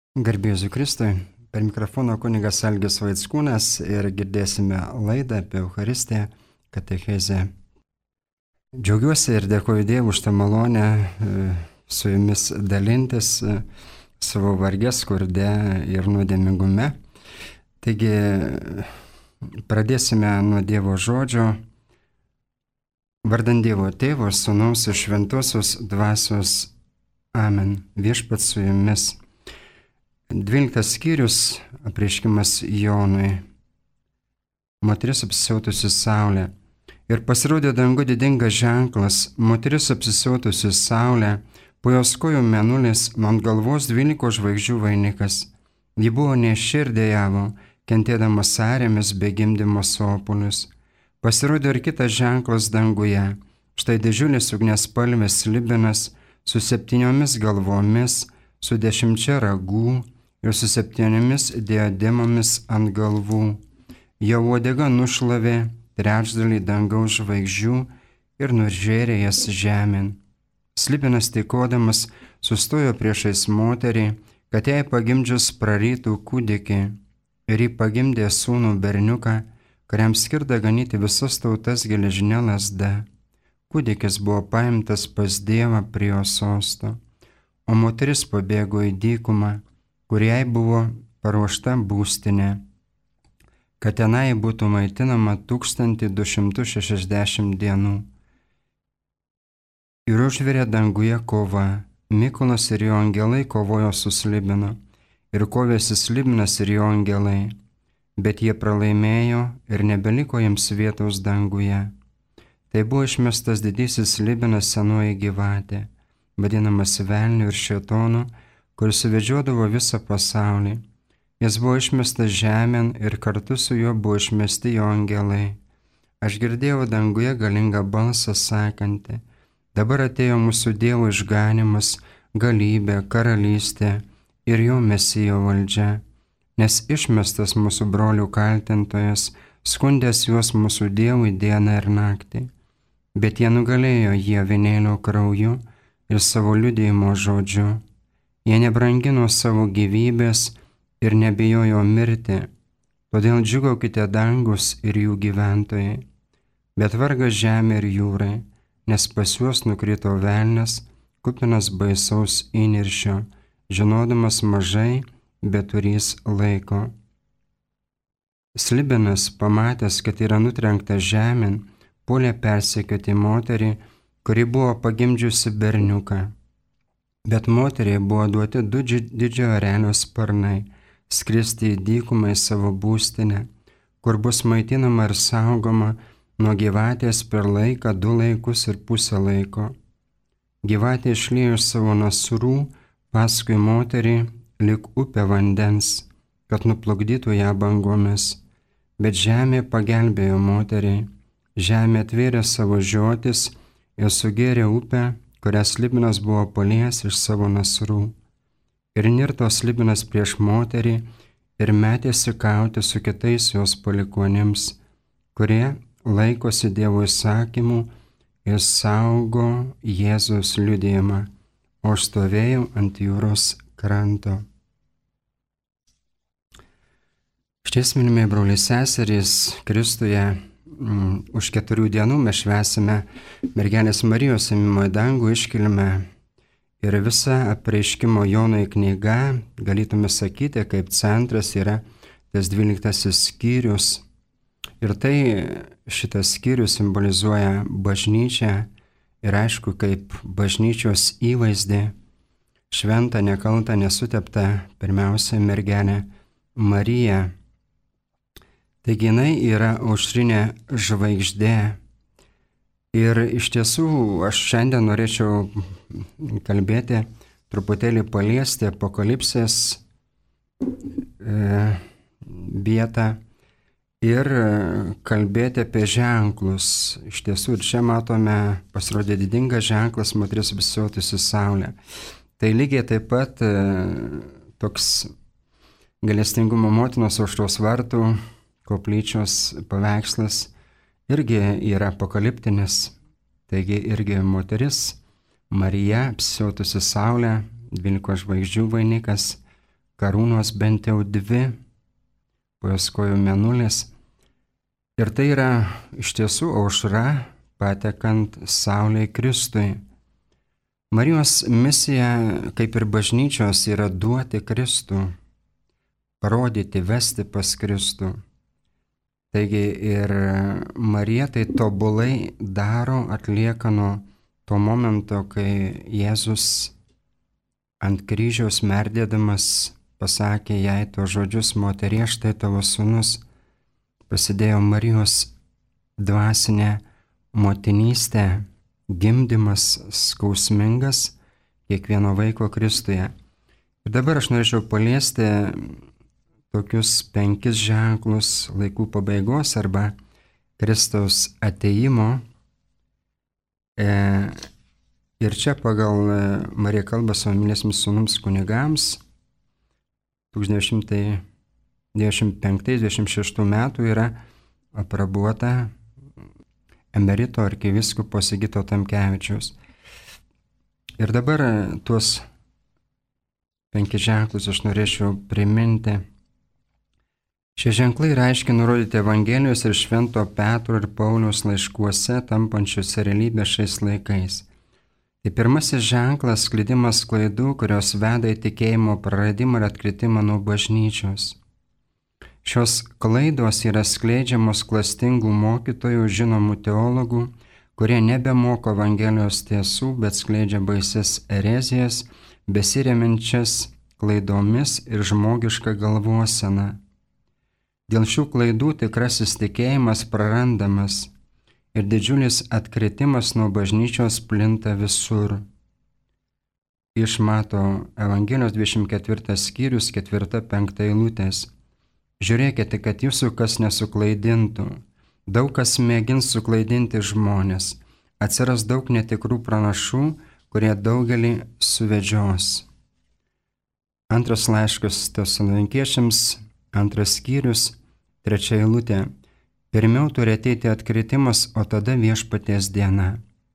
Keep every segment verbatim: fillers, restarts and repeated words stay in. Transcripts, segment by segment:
Garbė Jėzui Kristui, per mikrofoną kunigas Algis Vaitskūnas ir girdėsime laidą apie Eucharistiją, katechezę. Džiaugiuosi ir dėkoju Dievui už tą malonę su jumis dalintis savo varge, skurde ir nuodėmingume. Taigi pradėsime nuo Dievo žodžio. Vardant Dievo Tėvo, Sūnaus ir Šventosios Dvasios. Amen. Viešpats su jumis. Dvyliktas skyrius, apreiškimas Jonui. Moteris apsisiautusi saulė. Ir pasirodė dangu didingas ženklas, moteris apsisiautusi saulė, po jos kojų mėnulis, ant galvos dvylikos žvaigždžių vainikas. Ji buvo nėščia ir dejavo, kentėdama sąrėmis be gimdymo sopulius. Pasirodė ir kitas ženklas danguje. Štai didžiulis ugniaspalvis slibinas su septyniomis galvomis, su dešimčia ragų ir su septyniomis diademomis ant galvų. Jo uodega nušlavė trečdalį dangaus žvaigždžių ir nužėrė jas žemėn. Slibinas tykodamas sustojo priešais moterį, kad jai pagimdžius prarytų kūdikį, ir ji pagimdė sūnų berniuką, kuriam skirta ganyti visas tautas geležinė lazda. Kūdikis buvo paimtas pas Dievą prie jo sosto, o moteris pabėgo į dykumą, kur jai buvo paruošta būstinė, kad tenai būtų maitinama tūkstantį du šimtus šešiasdešimt dienų. Ir užvirė danguje kova. Mikolas ir jo angelai kovojo su Slibinu, ir kovėsi Slibinas ir jo angelai, bet jie pralaimėjo ir nebeliko jiems vietos danguje. Tai buvo išmestas didysis Slibinas, senoji gyvatė, vadinamas velniu ir šėtonu, kuris suvedžiodavo visą pasaulį. Jis buvo išmestas žemėn ir kartu su juo buvo išmesti jo angelai. Aš girdėjau danguje galingą balsą sakantį: dabar atėjo mūsų Dievo išganimas, galybė, karalystė ir jo Mesijo valdžia, nes išmestas mūsų brolių kaltintojas, skundęs juos mūsų Dievui dieną ir naktį. Bet jie nugalėjo jį avinėlio krauju ir savo liudijimo žodžiu. Jie nebrangino savo gyvybės ir nebijojo mirti, todėl džiugaukite dangus ir jų gyventojai. Bet vargas žemė ir jūrai, nes pas juos nukrito velnias, kupinas baisaus įniršio, žinodamas mažai, bet turys laiko. Slibinas, pamatęs, kad yra nutrenkta žemėn, puolė persekioti moterį, kuri buvo pagimdžiusi berniuką. Bet moteriai buvo duoti du didžiojo erelio sparnai, skristi į dykumą į savo būstinę, kur bus maitinama ir saugoma nuo gyvatės per laiką, du laikus ir pusę laiko. Gyvatė išliejo iš savo nasrų paskui moterį lyg upė vandens, kad nuplukdytų ją bangomis. Bet žemė pagelbėjo moteriai. Žemė atvėrė savo žiotis ir sugėrė upę, kurią Slibinas buvo paliejęs iš savo nasrų. Ir nirto Slibinas prieš moterį ir metėsi kauti su kitais jos palikuonims, kurie laikosi Dievo įsakymų ir saugo Jėzaus liudijimą, o aš stovėjau ant jūros kranto. Šties, mylimi broliai seserys, Kristuje, mm, už keturių dienų mes švęsime mergelės Marijos ėmimo į dangų iškilmę. Ir visa apreiškimo Jonui knyga, galėtume sakyti, kaip centras yra tas dvyliktasis skyrius. Ir tai šitas skyrius simbolizuoja bažnyčią ir aišku, kaip bažnyčios įvaizdį, šventą, nekaltą, nesuteptą, pirmiausia, mergelę Mariją. Taigi jinai yra aušrinė žvaigždė. Ir iš tiesų aš šiandien norėčiau kalbėti, truputėlį paliesti apokalipsės e, vietą ir kalbėti apie ženklus. Iš tiesų ir čia matome, pasirodė didingas ženklas, moteris apsisiautusi saulė. Tai lygiai taip pat e, toks gailestingumo motinos aušros vartų koplyčios paveikslas irgi yra apokaliptinis. Taigi irgi moteris, Marija, apsisiautusi saulė, dvylikos žvaigždžių vainikas, karūnos bent jau dvi, po jos kojų mėnulis. Ir tai yra iš tiesų aušra patekant Saulei Kristui. Marijos misija, kaip ir bažnyčios, yra duoti Kristų, parodyti, vesti pas Kristų. Taigi ir Marija tai tobulai daro, atlieka nuo to momento, kai Jėzus ant kryžiaus merdėdamas pasakė jai to žodžius: moterie, štai tavo sūnus. Prasidėjo Marijos dvasinė motinystė, gimdymas skausmingas kiekvieno vaiko Kristuje. Ir dabar aš norėčiau paliesti tokius penkis ženklus laikų pabaigos arba Kristaus atėjimo. E, ir čia pagal Marija kalba savo myliesiems sūnums kunigams tūkstantis devyni šimtai devyniasdešimt penktais devyniasdešimt šeštais metų yra aprobuota emerito arkivyskupo Sigito Tamkevičiaus. Ir dabar tuos penkis ženklus aš norėčiau priminti. Šie ženklai yra aiškiai nurodyti Evangelijos ir Švento Petro ir Pauliaus laiškuose, tampančiuose realybę šiais laikais. Tai pirmasis ženklas — sklidimas klaidų, kurios veda į tikėjimo praradimą ir atkritimą nuo bažnyčios. Šios klaidos yra skleidžiamos klastingų mokytojų, žinomų teologų, kurie nebemoko Evangelijos tiesų, bet skleidžia baises erezijas, besireminčias klaidomis ir žmogišką galvoseną. Dėl šių klaidų tikrasis tikėjimas prarandamas ir didžiulis atkritimas nuo bažnyčios plinta visur. Iš Mato Evangelijos dvidešimt ketvirtas skyrius, ketvirta penkta eilutės. Žiūrėkite, kad jūsų kas nesuklaidintų. Daug kas mėgins suklaidinti žmonės. Atsiras daug netikrų pranašų, kurie daugelį suvedžios. Antras laiškas Tesaloninkiečiams, antras skyrius, trečia eilutė. Pirmiau turi ateiti atkritimas, o tada viešpaties diena.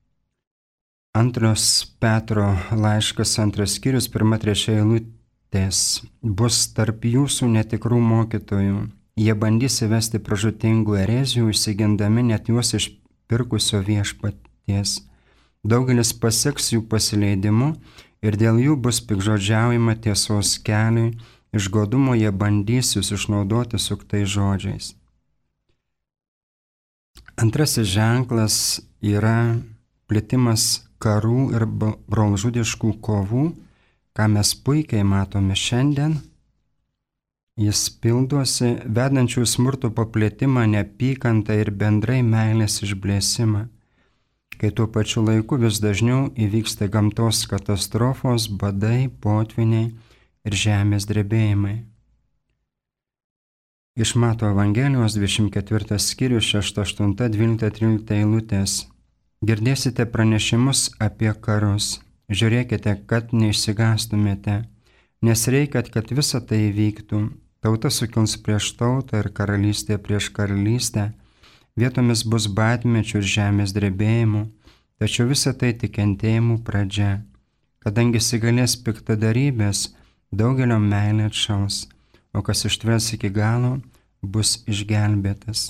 Antras Petro laiškas, antras skyrius, pirma trečia eilutės. Bus tarp jūsų netikrų mokytojų. Jie bandys įvesti pražūtingų erezijų, išsigindami net juos išpirkusio viešpaties. Daugelis paseks jų pasileidimu ir dėl jų bus piktžodžiaujama tiesos keliui. Iš godumo jie bandys jūs išnaudoti suktais žodžiais. Antrasis ženklas yra plitimas karų ir brolžudiškų kovų, ką mes puikiai matome šiandien. Jis pildosi, vedančių smurto paplitimą, neapykantą ir bendrai meilės išblėsimą, kai tuo pačiu laiku vis dažniau įvyksta gamtos katastrofos, badai, potviniai ir žemės drebėjimai. Iš Mato Evangelijos dvidešimt ketvirtas skyrius, šešta, aštunta, dvylikta, trylikta eilutės. Girdėsite pranešimus apie karus. Žiūrėkite, kad neišsigastumėte, nes reikia, kad visa tai įvyktų. Tauta sukils prieš tautą ir karalystė prieš karalystę. Vietomis bus badmečių ir žemės drebėjimų, tačiau visa tai tik kentėjimų pradžia. Kadangi įsigalės piktadarybės, daugelio meilė atšals, o kas ištvers iki galo, bus išgelbėtas.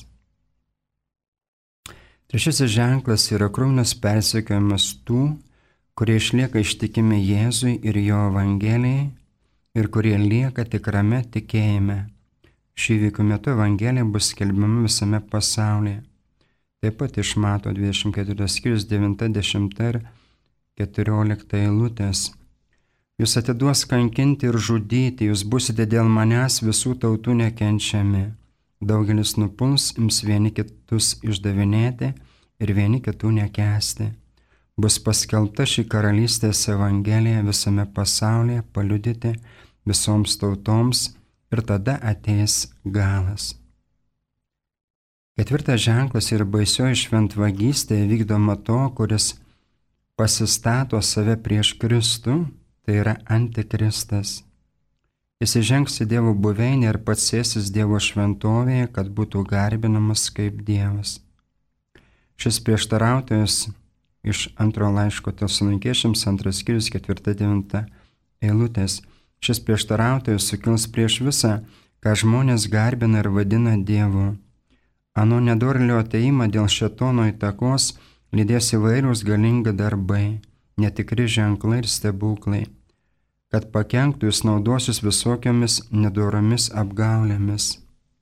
Trečiasis ženklas yra kruvinas persekiojimas tų, kurie išlieka ištikimi Jėzui ir jo Evangelijai ir kurie lieka tikrame tikėjime. Šį įvykių metu Evangelija bus skelbiama visame pasaulyje. Taip pat iš Mato dvidešimt ketvirtas skyrius, devinta, dešimta ir keturiolikta eilutės. Jūs atiduos kankinti ir žudyti, jūs busite dėl manęs visų tautų nekenčiami. Daugelis nupuls, ims vieni kitus išdavinėti ir vieni kitų nekęsti. Bus paskelbta ši karalystės Evangelija visame pasaulyje, paliudyti visoms tautoms ir tada ateis galas. Ketvirtas ženklas yra baisioji šventvagystė vykdoma to, kuris pasistato save prieš Kristų. Tai yra antikristas. Jis įžengs į Dievo buveinę ir pats sėsis Dievo šventovėje, kad būtų garbinamas kaip Dievas. Šis prieštarautojas iš antro laiško Tesaloninkiečiams, antras skyrius, ketvirta, devinta eilutės. Šis prieštarautojas sukils prieš visą, ką žmonės garbina ir vadina Dievu. Ano nedorėlio ateimą dėl šėtono įtakos lydės įvairūs galingi darbai, netikri ženklai ir stebuklai. Kad pakenktų, jis naudosis visokiamis nedoromis apgaulėmis.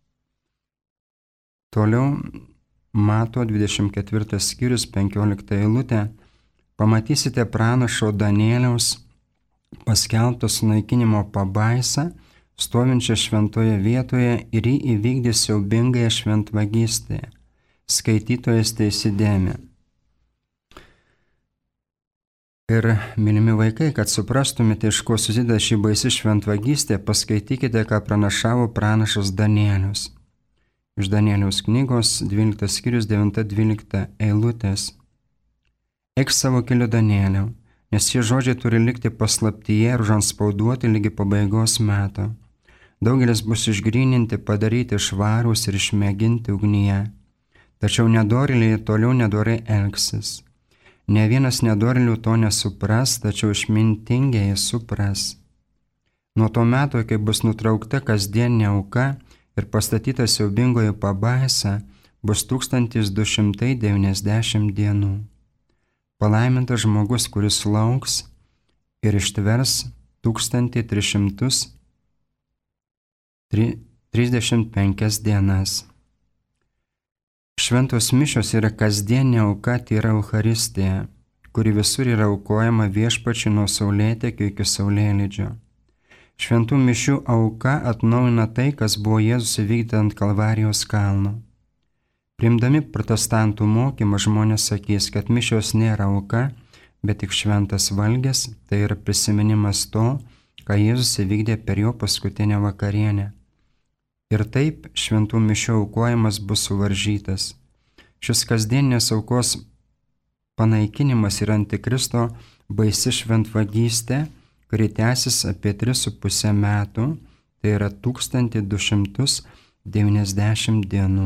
Toliau Mato dvidešimt ketvirtas skyrius penkiolikta eilutė. Pamatysite pranašo Danieliaus paskelbtą sunaikinimo pabaisą, stovinčią šventoje vietoje ir jį įvykdys siaubingąją šventvagystę. Skaitytojas teisidėmė. Ir, mylimi vaikai, kad suprastumėte, iš ko susideda šį baisi šventvagystė, paskaitykite, ką pranašavo pranašas Danielius. Iš Danieliaus knygos dvyliktas skyrius devinta dvylikta eilutės. Eik savo keliu, Danieliau, nes šie žodžiai turi likti paslaptyje ir užantspauduoti lygi pabaigos meto. Daugelis bus išgryninti, padaryti švarūs ir išmėginti ugnyje. Tačiau nedorėliai toliau nedorai elgsis. Ne vienas nedorėlių to nesupras, tačiau išmintingieji supras. Nuo to meto, kai bus nutraukta kasdieninė auka ir pastatyta siaubingoji pabaisa, bus tūkstantis du šimtai devyniasdešimt dienų. Palaimintas žmogus, kuris lauks ir ištvers tūkstantį tris šimtus trisdešimt penkias dienas. Šventos mišios yra kasdienė auka, tai yra Eucharistija, kuri visur yra aukojama Viešpačiui nuo saulėtekio iki saulėlydžio. Šventų mišių auka atnaujina tai, kas buvo Jėzus įvykdyta ant Kalvarijos kalno. Priimdami protestantų mokymą žmonės sakys, kad mišios nėra auka, bet tik šventas valgis, tai yra prisiminimas to, ką Jėzus įvykdė per jo paskutinę vakarienę. Ir taip šventų mišių aukojimas bus suvaržytas. Šis kasdieninės aukos panaikinimas yra Antikristo baisi šventvagystė, kuri tęsis apie tris su pusę metų, tai yra tūkstantį du šimtus devyniasdešimt dienų.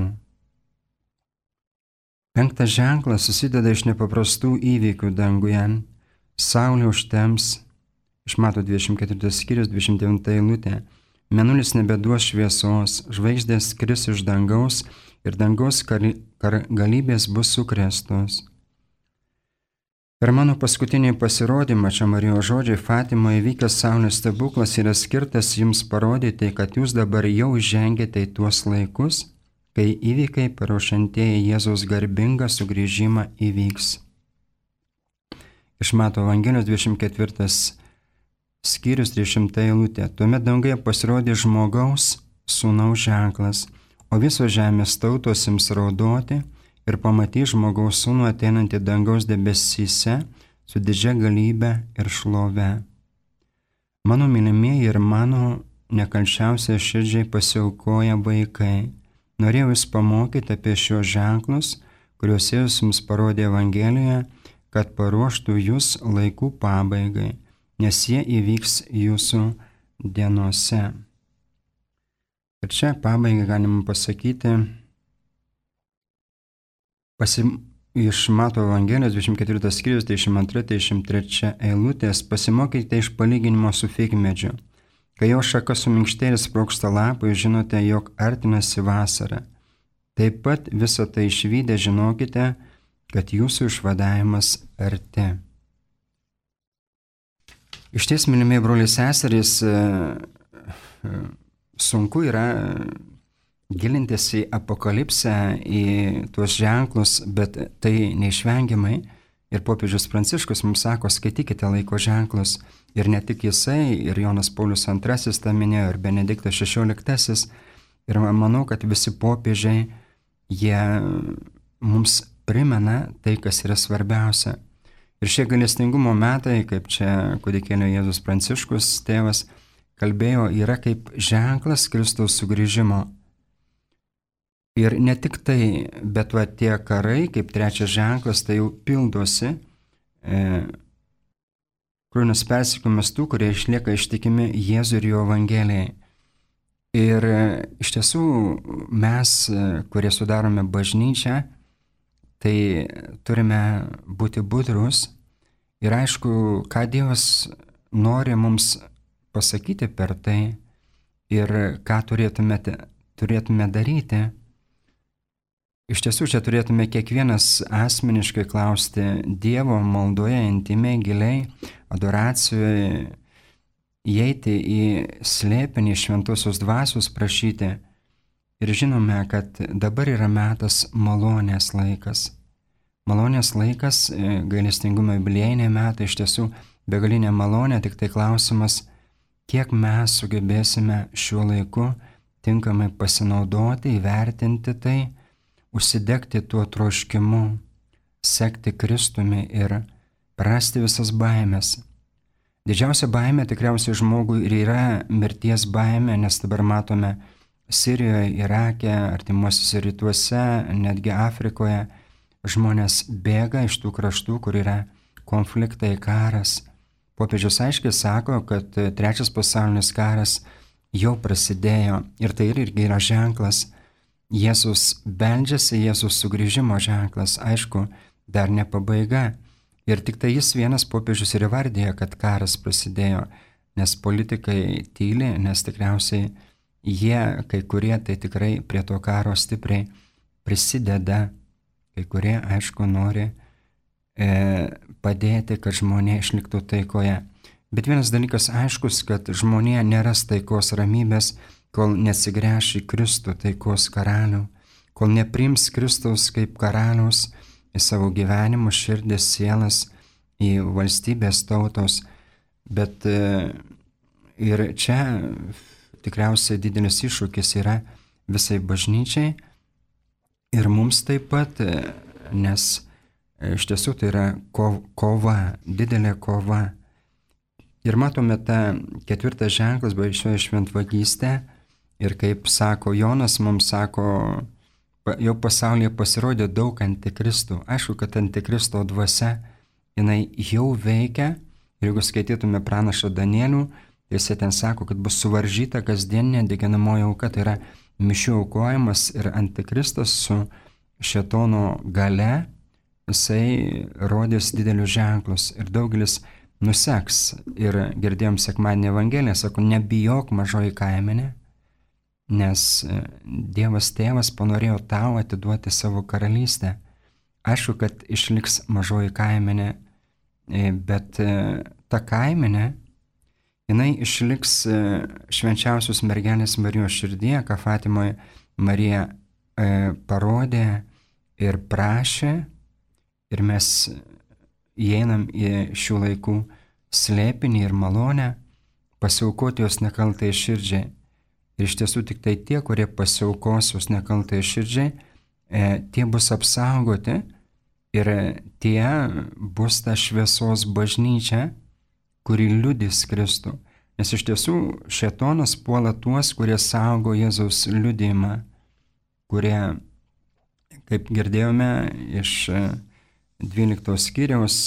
Penktas ženklas susideda iš nepaprastų įvykių danguje. Saulė užtems, iš Mato dvidešimt ketvirtas skyrius dvidešimt devinta eilutė. Mėnulis nebeduos šviesos, žvaigždės kris iš dangaus ir dangaus kar, kar, galybės bus sukrėstos. Per mano paskutinį pasirodymą čia Marijos žodžiai Fatimoje įvykęs saulės stebuklas yra skirtas jums parodyti, kad jūs dabar jau žengėte į tuos laikus, kai įvykiai paruošiantieji Jėzaus garbingą sugrįžimą įvyks. Iš Mato Evangelijos dvidešimt ketvirtas skyrius trisdešimta eilutė. Tuomet dangoje pasirodė žmogaus sūnaus ženklas, o visos žemės tautos ims raudoti ir pamatys žmogaus sūnų ateinantį dangaus debesyse su didžia galybe ir šlove. Mano mylimieji ir mano nekalčiausiai širdžiai pasiaukoja vaikai. Norėjau jūs pamokyti apie šios ženklus, kuriuos Jėzus jums parodė Evangelijoje, kad paruoštų jūs laikų pabaigai, nes jie įvyks jūsų dienose. Ir čia pabaigai galima pasakyti, pasim, iš Mato Evangelijos dvidešimt ketvirtas skyrius trisdešimt antra trisdešimt trečia eilutės, pasimokykite iš palyginimo su figmedžiu. Kai jo šaka suminkštė ir sprogsta lapai, žinote, jog artinasi vasara. Taip pat visą tai išvydę žinokite, kad jūsų išvadavimas arti. Iš ties, mylimi broliai seserys, sunku yra gilintis į apokalipsę, į tuos ženklus, bet tai neišvengiamai. Ir popiežius Pranciškus mums sako, skaitykite laiko ženklus. Ir ne tik jisai, ir Jonas Paulius antrasis tą minėjo, ir Benediktas šešioliktasis. Ir manau, kad visi popiežiai, jie mums primena tai, kas yra svarbiausia. Ir šie gailestingumo metai, kaip čia kūdikėlio Jėzus Pranciškus tėvas kalbėjo, yra kaip ženklas Kristaus sugrįžimo. Ir ne tik tai, bet va tie karai, kaip trečias ženklas, tai jau pildosi, e, krūvinis persekiojimas tų, kurie išlieka ištikimi Jėzui ir jo Evangelijai. Ir e, iš tiesų mes, e, kurie sudarome bažnyčią, tai turime būti budrus ir aišku, ką Dievas nori mums pasakyti per tai ir ką turėtume, turėtume daryti. Iš tiesų, čia turėtume kiekvienas asmeniškai klausti Dievo maldoje, intimiai, giliai, adoracijoje, įeiti į slėpinį šventosios dvasios prašyti. Ir žinome, kad dabar yra metas malonės laikas. Malonės laikas, gailestingumo jubiliejiniai metai, iš tiesų begalinė malonė, tik tai klausimas, kiek mes sugebėsime šiuo laiku tinkamai pasinaudoti, įvertinti tai, užsidegti tuo troškimu, sekti Kristumi ir prarasti visas baimės. Didžiausia baimė tikriausiai žmogui ir yra mirties baimė, nes dabar matome Sirijoje, Irake, artimuosiuose rytuose, netgi Afrikoje žmonės bėga iš tų kraštų, kur yra konfliktai, karas. Popiežius aiškiai sako, kad trečias pasaulinis karas jau prasidėjo ir tai irgi yra ženklas. Jėzus beldžiasi, Jėzus sugrįžimo ženklas, aišku, dar ne pabaiga. Ir tik tai jis vienas popiežius ir įvardėjo, kad karas prasidėjo, nes politikai tyli, nes tikriausiai jie, kai kurie, tai tikrai prie to karo stipriai prisideda, kai kurie, aišku, nori e, padėti, kad žmonė išliktų taikoje. Bet vienas dalykas aiškus, kad žmonė neras taikos ramybės, kol nesigręš į Kristų taikos karalių, kol nepriims Kristaus kaip karaliaus į savo gyvenimus, širdis, sielas, į valstybės tautos. Bet e, ir čia tikriausiai didelis iššūkis yra visai bažnyčiai ir mums taip pat, nes iš tiesų tai yra kova, didelė kova. Ir matome tą ketvirtą ženklas, bažnyčioje šventvagystę, ir kaip sako Jonas, mums sako, jau pasaulyje pasirodė daug antikristų. Aišku, kad antikristo dvasia, jinai jau veikia, ir jeigu skaitytume pranašą Danielių, jis ten sako, kad bus suvaržyta kasdieninė deginamoji auka, tai yra mišių aukojimas, ir antikristas su šėtono gale, jisai rodys didelius ženklus ir daugelis nuseks. Ir girdėjom sekmadienį Evangeliją, sako, nebijok mažoji kaimenė, nes Dievas tėvas panorėjo tau atiduoti savo karalystę. Aišku, kad išliks mažoji kaimenė, bet ta kaimenė, jinai išliks švenčiausios mergelės Marijos širdyje, ką Fatimoje Marija e, parodė ir prašė, ir mes įeinam į šių laikų slėpinį ir malonę, pasiaukoti jos nekaltai širdžiai. Ir iš tiesų tik tai tie, kurie pasiaukos jos nekaltai širdžiai, e, tie bus apsaugoti ir tie bus ta šviesos bažnyčia, kuri liudys Kristų. Nes iš tiesų šėtonas puola tuos, kurie saugo Jėzaus liudijimą, kurie, kaip girdėjome iš dvyliktos skyriaus,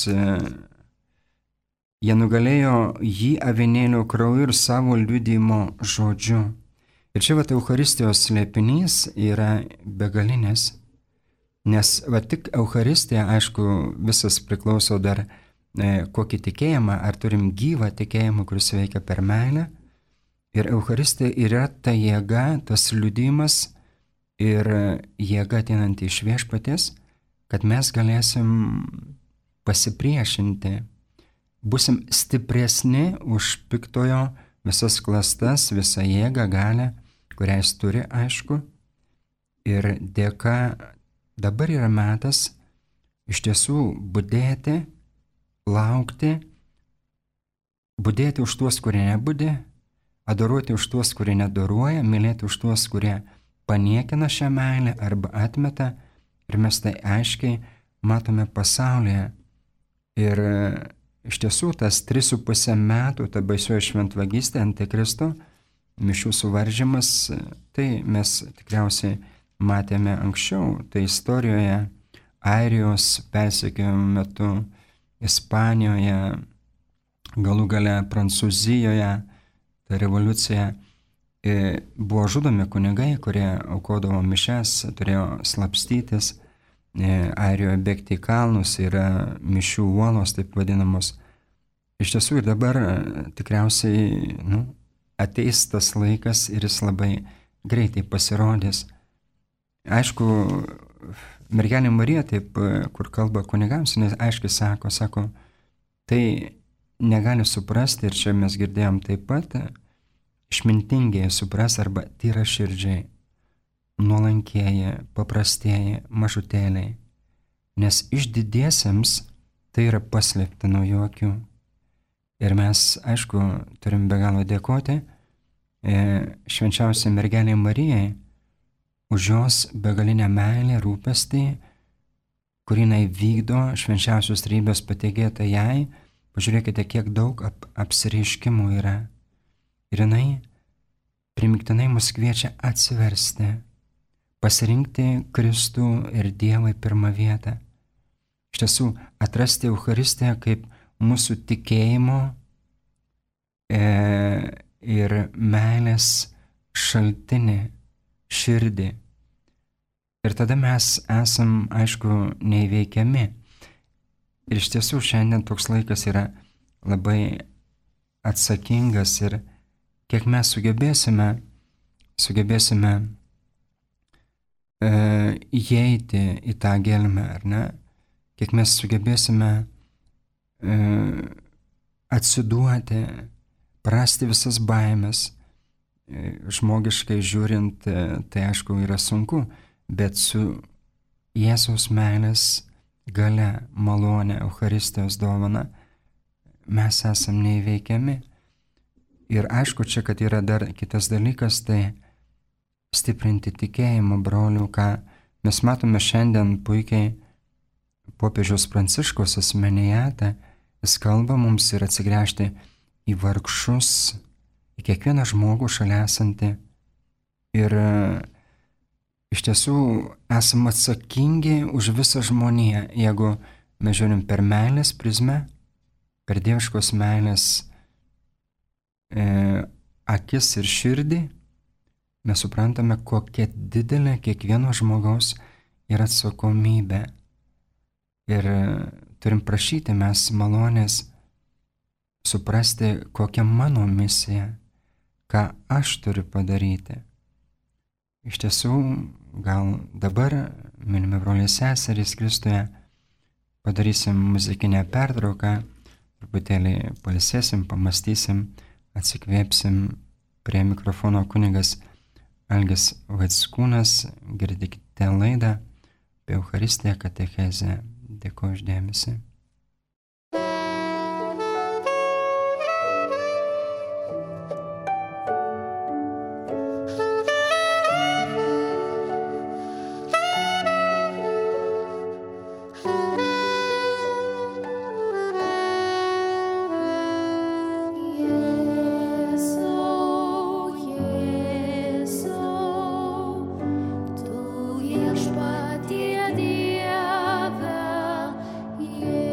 jie nugalėjo jį avinėlio krauju ir savo liudijimo žodžiu. Ir čia va Eucharistijos slėpinys yra begalinis, nes va tik Eucharistija, aišku, visas priklauso dar kokį tikėjimą, ar turim gyvą tikėjimą, kuris veikia per meilę. Ir Eucharistija yra ta jėga, tas liudijimas ir jėga ateinanti iš viešpaties, kad mes galėsim pasipriešinti, busim stipresni už piktojo visas klastas, visą jėgą, galią, kurią jis turi, aišku. Ir dėka dabar yra metas iš tiesų budėti, laukti, budėti už tuos, kurie nebudė, adoruoti už tuos, kurie nedoruoja, mylėti už tuos, kurie paniekina šią meilę arba atmeta. Ir mes tai aiškiai matome pasaulyje. Ir iš tiesų tas tris su pusę metų, ta baisioji šventvagystė, antikristo, mišių suvaržymas, tai mes tikriausiai matėme anksčiau. Tai istorijoje, Airijos persekiojimo metu, Ispanijoje, galų gale Prancūzijoje, ta revoliucija, buvo žudomi kunigai, kurie aukodavo mišes, turėjo slapstytis, Airijoje bėgti į kalnus, yra mišių uolos, taip vadinamos. Iš tiesų ir dabar tikriausiai nu, ateis tas laikas ir jis labai greitai pasirodys. Aišku, mergelė Marija, taip, kur kalba kunigams, nes aiškiai sako, sako, tai negali suprasti, ir čia mes girdėjom taip pat, išmintingiai supras arba tyra širdžiai, nuolankieji, paprastieji, mažutėliai, nes išdidiesiems tai yra paslėpta nuo jų akių. Ir mes, aišku, turim be galo dėkoti e, švenčiausiai mergelei Marijai už jos begalinę meilę, rūpestį, kurį jinai vykdo, švenčiausios trejybės patikėta jai. Pažiūrėkite, kiek daug ap apsireiškimų yra. Ir jinai primiktinai mus kviečia atsiversti, pasirinkti Kristų ir Dievą į pirmą vietą. Iš tiesų, atrasti Eucharistiją kaip mūsų tikėjimo e, ir meilės šaltinį, širdį. Ir tada mes esam, aišku, neįveikiami. Ir iš tiesų šiandien toks laikas yra labai atsakingas ir kiek mes sugebėsime, sugebėsime e, įeiti į tą gelmę, ar ne? Kiek mes sugebėsime e, atsiduoti, prasti visas baimės. E, žmogiškai žiūrint, e, tai aišku yra sunku, bet su Jėzaus meilės galia, malonė, Eucharistijos dovana mes esam neįveikiami. Ir aišku, čia, kad yra dar kitas dalykas, tai stiprinti tikėjimą, brolių, ką mes matome šiandien puikiai popiežiaus Pranciškaus asmenyje, tai jis kalba mums ir atsigręžti į vargšus, į kiekvieną žmogų šalia esantį. Ir iš tiesų esam atsakingi už visą žmoniją, jeigu mes žiūrim per meilės prizmę, per dieviškos meilės e, akis ir širdį, mes suprantame, kokia didelė kiekvieno žmogaus yra atsakomybė. Ir turim prašyti mes malonės suprasti, kokia mano misija, ką aš turiu padaryti. Iš tiesų, gal dabar, mylimi broliai seserys Kristuje, padarysim muzikinę pertrauką, truputėlį pailsėsim, pamastysim, atsikvėpsim. Prie mikrofono kunigas Algis Vaickūnas, girdėkite laidą apie Eucharistiją katechezę. Dėkuoju už dėmesį. Viešpatie Dieve,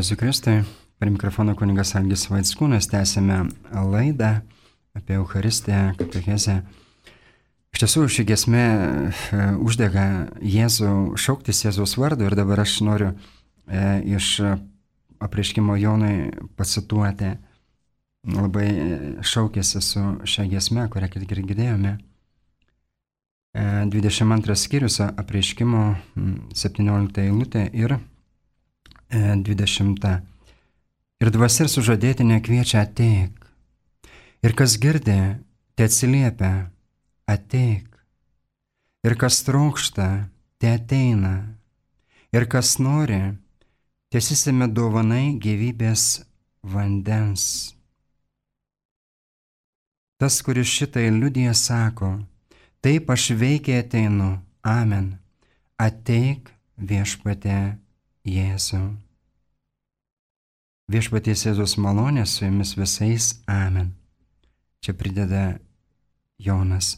Jėzui Kristui, prie mikrofono kunigas Algis Vaitskūnas, tęsime laidą apie Eucharistiją, katechezę. Iš tiesų, ši giesmė uždega Jėzų, šauktis Jėzaus vardu, ir dabar aš noriu e, iš apreiškimo Jonui pacituoti. Labai šaukėsi su šią giesmę, kurią tik girdėjome. E, dvidešimt antras skyrius apreiškimo septyniolikta eilutė ir dvidešimta. Ir dvasia ir sužadėtinė kviečia ateik. Ir kas girdi, te atsiliepia ateik. Ir kas trokšta, te ateina. Ir kas nori, tiesisime dovanai gyvybės vandens. Tas, kuris šitai liudija, sako, taip aš veikiai ateinu, amen. Ateik viešpatie Jėzau. Viešpaties Jėzus malonė su jumis visais, amen. Čia prideda Jonas.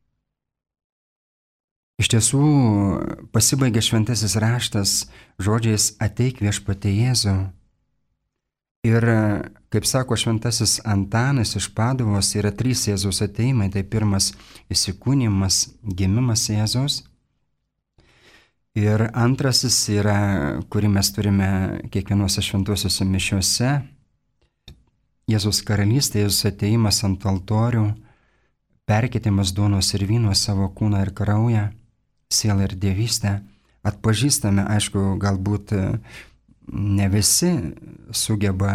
Iš tiesų pasibaigia šventasis raštas žodžiais ateik viešpatie Jėzau. Ir kaip sako šventasis Antanas iš Paduvos, yra trys Jėzaus ateimai. Tai pirmas įsikūnijimas, gimimas Jėzaus. Ir antrasis yra, kurį mes turime kiekvienose šventosiuose mišiuose, Jėzus karalystė, Jėzus ateimas ant altorių, perkeitimas duonos ir vyno savo kūną ir kraują, sielą ir dievystę. Atpažįstame, aišku, galbūt ne visi sugeba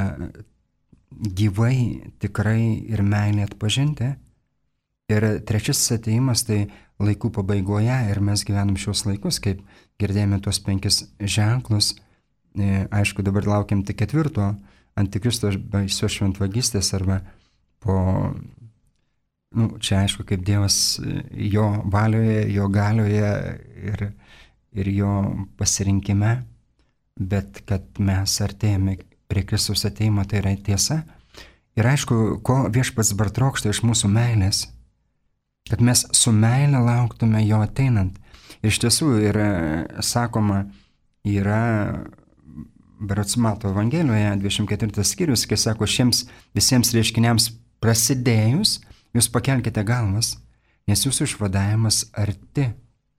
gyvai, tikrai ir meilį atpažinti. Ir trečiasis ateimas tai laikų pabaigoje, ir mes gyvenam šios laikus, kaip girdėjome tuos penkis ženklus. Aišku, dabar laukiam tik ketvirto antikristo baisios šventvagystės, arba po, nu, čia aišku, kaip Dievas jo valioje, jo galioje ir, ir jo pasirinkime, bet kad mes artėjame prie Kristaus ateimo, tai yra tiesa. Ir aišku, ko viešpats dabar trokšta iš mūsų meilės, kad mes su meile lauktume jo ateinant. Ir iš tiesų yra sakoma, yra berods Mato Evangelijoje dvidešimt ketvirtas skyrius, kai sako, šiems visiems reiškiniams prasidėjus, jūs pakelkite galvas, nes jūsų išvadavimas arti.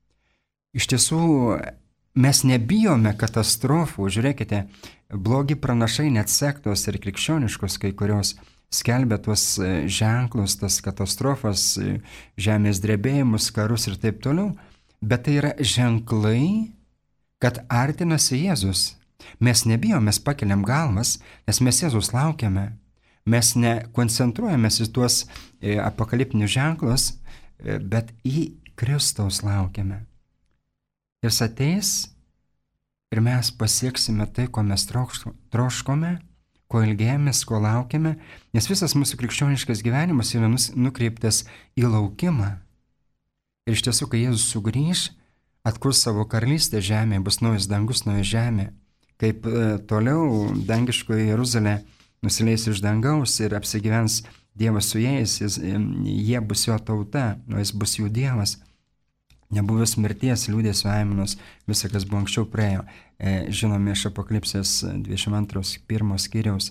Iš tiesų mes nebijome katastrofų. Žiūrėkite, blogi pranašai, net sektos ir krikščioniškos, kai kurios skelbia tuos ženklus, tas katastrofas, žemės drebėjimus, karus ir taip toliau. Bet tai yra ženklai, kad artinasi Jėzus. Mes nebijom, mes pakeliam galvas, nes mes Jėzus laukiame. Mes nekoncentruojamės į tuos apokaliptinius ženklus, bet į Kristaus laukiame. Jis ateis ir mes pasieksime tai, ko mes troškome, ko ilgėjomės, ko laukiame, nes visas mūsų krikščioniškas gyvenimas yra nukreiptas į laukimą. Ir iš tiesų, kai Jėzus sugrįš, atkurs savo karalystę žemėje, bus naujas dangus, nauja žemė, kaip e, toliau dangiškoji Jeruzalė nusileis iš dangaus ir apsigyvens Dievas su jais, jis, jie bus jo tauta, o jis bus jų Dievas. Nebuvęs mirties, liūdėsio aimanos, visa, kas buvo anksčiau praėjo. E, žinome iš Apokalipsės dvidešimt antros pirmos skyriaus.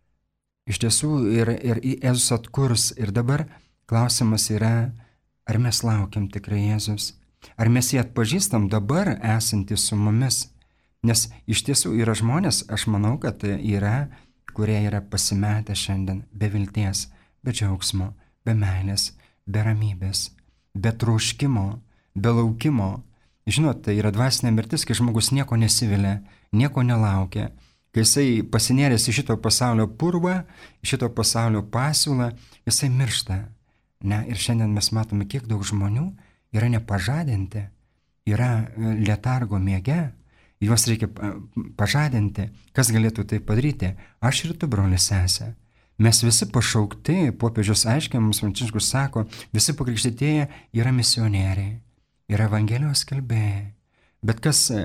Iš tiesų ir, ir Jėzus atkurs. Ir dabar klausimas yra, ar mes laukiam tikrai Jėzus? Ar mes jį atpažįstam dabar esantį su mumis? Nes iš tiesų yra žmonės, aš manau, kad yra, kurie yra pasimetę šiandien be vilties, be džiaugsmo, be meilės, be ramybės, be troškimo, be laukimo. Žinot, tai yra dvasinė mirtis, kai žmogus nieko nesivilia, nieko nelaukia, kai jisai pasinėręs į šito pasaulio purvą, į šito pasaulio pasiūlą, jisai miršta. Ne, ir šiandien mes matome, kiek daug žmonių yra nepažadinti, yra letargo miege, juos reikia pažadinti. Kas galėtų tai padaryti? Aš ir tu, brolis, sesė. Mes visi pašaukti, popiežius aiškiai mums Pranciškus sako, visi pakrikštytieji yra misionieriai. Yra Evangelijos skelbėjai. Bet kas e,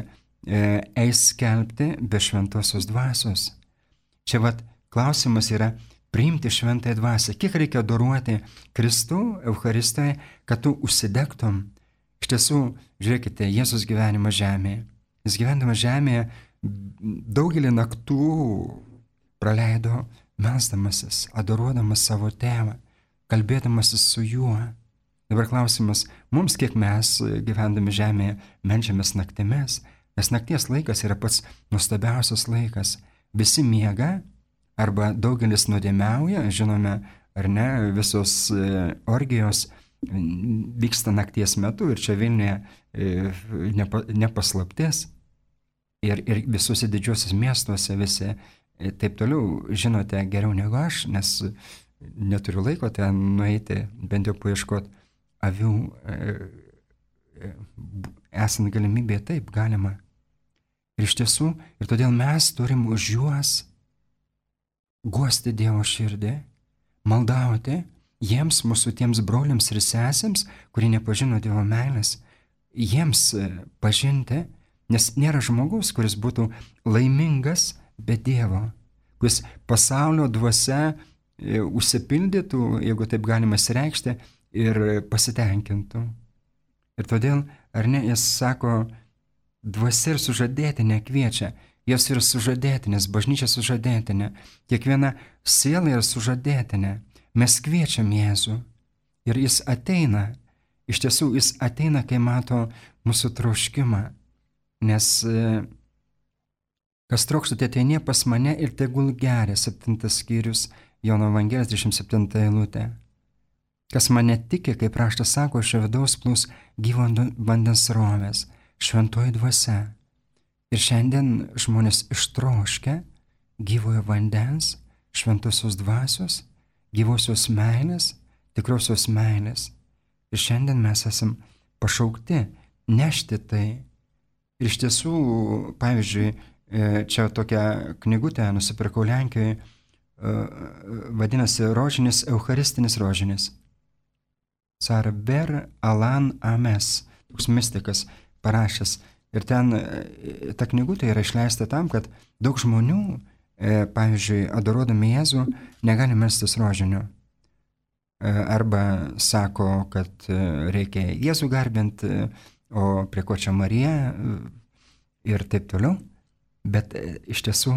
eis skelbti be šventosios dvasios? Čia vat klausimas yra priimti šventąją dvasią. Kiek reikia adoruoti Kristų Eucharistoje, kad tu užsidegtum? Iš tiesų, žiūrėkite, Jėzus gyvenimas žemėje. Jis gyvendamas žemėje daugelį naktų praleido melsdamasis, adoruodamas savo tėvą, kalbėdamasis su juo. Dabar klausimas, mums kiek mes gyvendami žemėje meldžiamės naktimis, nes nakties laikas yra pats nuostabiausias laikas. Visi miega arba daugelis nuodėmiauja, žinome, ar ne, visos orgijos vyksta nakties metu ir čia Vilniuje nepa, nepaslaptis. Ir, ir visuose didžiuosius miestuose visi taip toliau žinote geriau negu aš, nes neturiu laiko ten nueiti, bent jau paieškoti avių, esant galimybėje, taip galima. Ir iš tiesų, ir todėl mes turim už juos guosti Dievo širdį, maldauti jiems, mūsų tiems broliams ir sesėms, kurie nepažino Dievo meilės, jiems pažinti, nes nėra žmogus, kuris būtų laimingas be Dievo, kuris pasaulio dvasia užsipildytų, jeigu taip galima sireikšti, ir pasitenkintų. Ir todėl, ar ne, jis sako, dvasia ir sužadėtinė kviečia, jos yra sužadėtinės, bažnyčia sužadėtinė, kiekviena siela yra sužadėtinė. Mes kviečiam Jėzų ir jis ateina, iš tiesų jis ateina, kai mato mūsų troškimą, nes kas trokštate, ateinie pas mane ir tegul geria, septintas skyrius, Jono Evangelijos dvidešimt septinta eilutė. Kas mane tiki, kaip raštas sako, iš vidaus plūs gyvo vandens srovės, šventoji dvasia. Ir šiandien žmonės ištroškia gyvojo vandens, šventosios dvasios, gyvosios meilės, tikrosios meilės. Ir šiandien mes esam pašaukti nešti tai. Ir iš tiesų, pavyzdžiui, čia tokią knygutę nusipirkau Lenkijoje, vadinasi Rožinis, Eucharistinis rožinis. Sarber Alan Ames, toks mistikas parašęs. Ir ten ta knygutė yra išleista tam, kad daug žmonių, pavyzdžiui, adoruodami Jėzų, negali melstis rožiniu. Arba sako, kad reikia Jėzų garbinti, o prie ko čia Marija ir taip toliau. Bet iš tiesų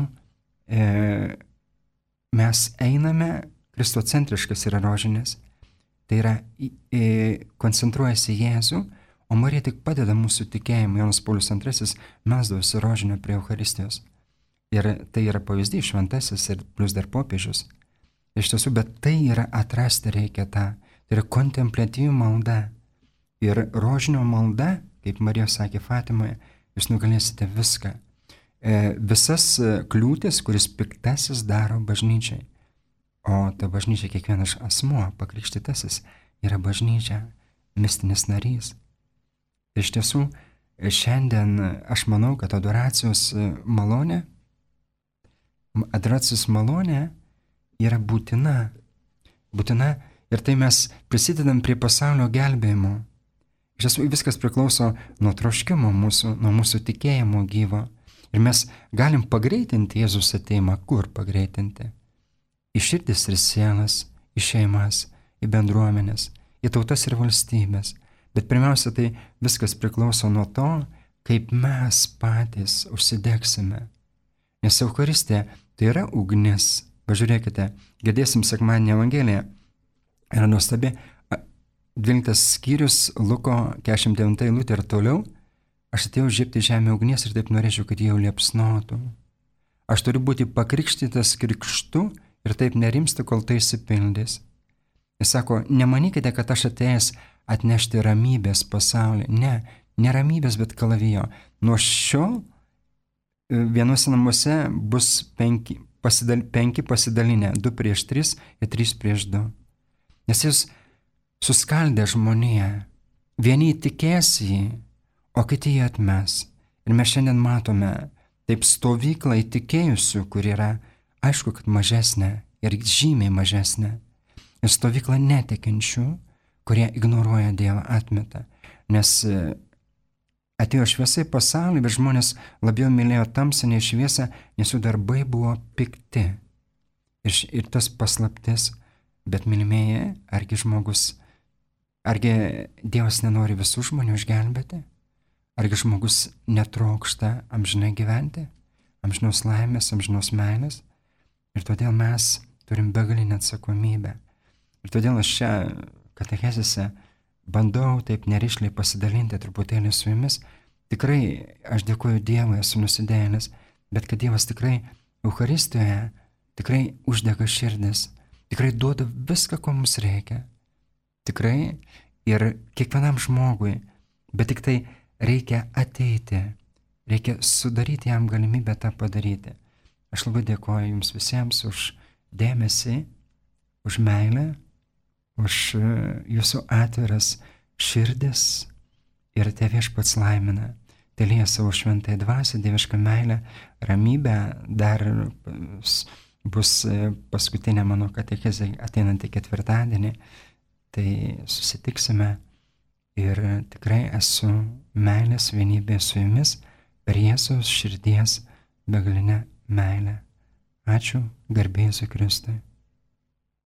mes einame, kristocentriškas yra rožinis. Tai yra koncentruojasi Jėzų, o Marija tik padeda mūsų tikėjimui. Jonas Paulius antrasis melsdavosi rožinio prie Eucharistijos. Ir tai yra pavyzdys šventasis ir plus dar popiežius. Iš tiesų, bet tai yra atrasti reikia tą. Tai yra kontempliatyvi malda. Ir rožinio malda, kaip Marija sakė Fatimoje, jūs nugalėsite viską. E, visas kliūtis, kuris piktasis daro bažnyčiai. O ta bažnyčia, kiekvienas asmuo, pakrikštytasis, yra bažnyčia, mistinis narys. Iš tiesų, šiandien aš manau, kad adoracijos malonė, adoracijos malonė yra būtina. Būtina ir tai mes prisidedam prie pasaulio gelbėjimo. Iš tiesų, viskas priklauso nuo troškimo mūsų, nuo mūsų tikėjimo gyvo. Ir mes galim pagreitinti Jėzus ateimą. Kur pagreitinti? Į širdis ir sielas, į šeimas, į bendruomenės, į tautas ir valstybės. Bet pirmiausia, tai viskas priklauso nuo to, kaip mes patys užsidegsime. Nes Eucharistija tai yra ugnis. Pažiūrėkite, girdėsim sekmadienį Evangeliją. Yra nuostabi dvyliktas skyrius, Luko keturiasdešimt devinta eilutė ir toliau. Aš atėjau žiebti žemę ugnies ir taip norėčiau, kad jie jau liepsnotų. Aš turiu būti pakrikštytas krikštu ir taip nerimsti, kol tai išsipildys. Jis sako, nemanykite, kad aš atėjęs atnešti ramybės pasaulį. Ne, ne ramybės, bet kalavijo. Nuo šiol vienuose namuose bus penki, pasidal, penki pasidalinę, du prieš tris ir trys prieš du. Nes jis suskaldė žmoniją. Vieni tikės jį, o kiti jį atmes. Ir mes šiandien matome taip stovyklą įtikėjusių, kur yra, aišku, kad mažesnė ir žymiai mažesnė. Ir stovyklą netikinčių, kurie ignoruoja Dievą, atmeta. Nes atėjo šviesa į pasaulį, bet žmonės labiau mylėjo tamsą nei šviesą, nes jų darbai buvo pikti. Ir, ir tas paslaptis, bet mylimieji, argi žmogus, argi Dievas nenori visų žmonių išgelbėti? Argi žmogus netrokšta amžinai gyventi? amžinos laimės, amžinos meilės. Ir todėl mes turim begalinę atsakomybę. Ir todėl aš čia katechezėse bandau taip nerišliai pasidalinti truputėlį su jumis. Tikrai aš dėkuoju Dievui, esu nusidėjęs, bet kad Dievas tikrai Eucharistijoje tikrai uždega širdis, tikrai duoda viską, ko mums reikia. Tikrai ir kiekvienam žmogui, bet tik tai reikia ateiti, reikia sudaryti jam galimybę tą padaryti. Aš labai dėkuoju jums visiems už dėmesį, už meilę, už jūsų atviras širdis ir te Viešpats laimina. Telija savo šventąją dvasią, dievišką meilę, ramybę. Dar bus paskutinė mano katechezė ateinantį ketvirtadienį. Tai susitiksime ir tikrai esu meilės vienybė su jumis per Jėzaus širdies begalinę meilę. Ačiū, garbė Jėzui Kristui.